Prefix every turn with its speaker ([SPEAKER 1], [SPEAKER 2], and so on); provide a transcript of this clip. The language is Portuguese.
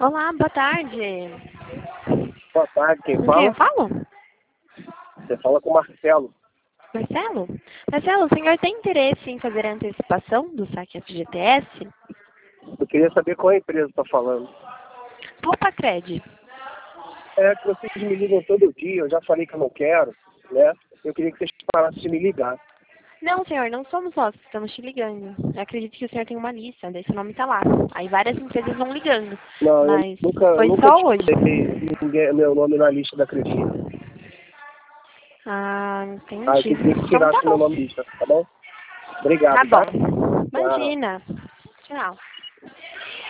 [SPEAKER 1] Olá, boa tarde.
[SPEAKER 2] Boa tarde, quem
[SPEAKER 1] Com quem eu
[SPEAKER 2] fala?
[SPEAKER 1] falo?
[SPEAKER 2] Você fala com o Marcelo.
[SPEAKER 1] Marcelo? Marcelo, o senhor tem interesse em fazer a antecipação do saque FGTS?
[SPEAKER 2] Eu queria saber qual empresa está falando.
[SPEAKER 1] Poupa-Cred.
[SPEAKER 2] É que vocês me ligam todo dia, eu já falei que eu não quero, né? Eu queria que vocês parassem de me ligar.
[SPEAKER 1] Não, senhor, não somos nós que estamos te ligando. Eu acredito que o senhor tem uma lista, daí seu nome está lá. Aí várias empresas vão ligando,
[SPEAKER 2] Não, eu
[SPEAKER 1] mas
[SPEAKER 2] nunca,
[SPEAKER 1] foi
[SPEAKER 2] nunca
[SPEAKER 1] só hoje.
[SPEAKER 2] meu nome na lista da Credi.
[SPEAKER 1] Ah,
[SPEAKER 2] Aí
[SPEAKER 1] entendi.
[SPEAKER 2] você tem que
[SPEAKER 1] Então
[SPEAKER 2] tirar
[SPEAKER 1] tá
[SPEAKER 2] meu
[SPEAKER 1] bom.
[SPEAKER 2] nome da lista, tá bom?
[SPEAKER 1] Tá
[SPEAKER 2] Obrigado, tá?
[SPEAKER 1] bom.
[SPEAKER 2] Tchau.
[SPEAKER 1] Imagina. Tchau.